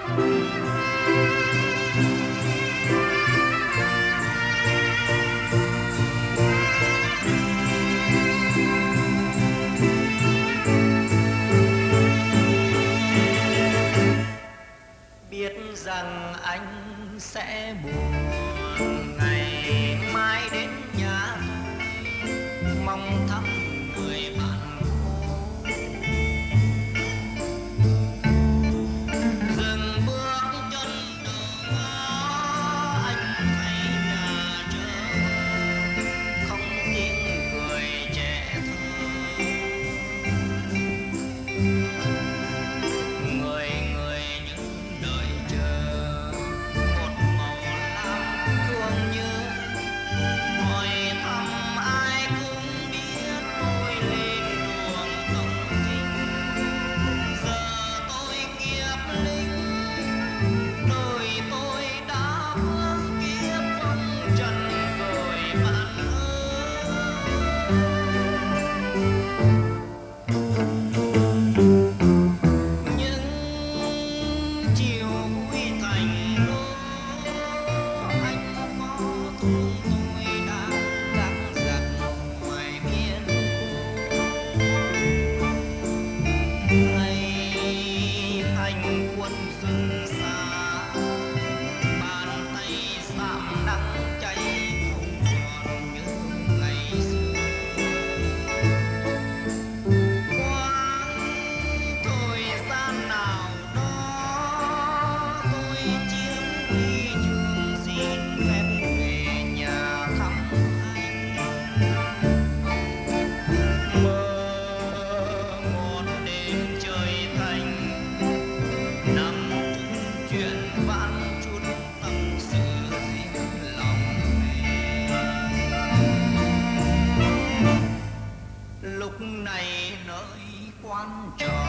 Biết rằng anh sẽ buồn ngày mai đến nhà, mong thăm người bạn cũ. Dừng bước chân đầu ngõ, anh thấy nhà chờ, không tiếng cười trẻ thơ. Người người những đợi chờ một màu lam thương nhớ, hỏi thăm ai cũng biết tôi lên đường tổng kinh. Giờ tôi kiếp linh, đời tôi đã vương kiếp phong trần rồi bạn ơi. Những chiều vui thành đô, anh có thương tôi đang gắng gật ngoài biên cô. Hay hành quân rừng xa, bàn tay sạm nắng cháy không còn như ngày xưa. Quãng thời gian nào đó tôi chiếm huy chương xin phép về nhà thăm anh. Mơ một đêm trời thành, nằm chung chuyện vãn chút tâm sự riêng lòng mình. Lúc này nơi quan trò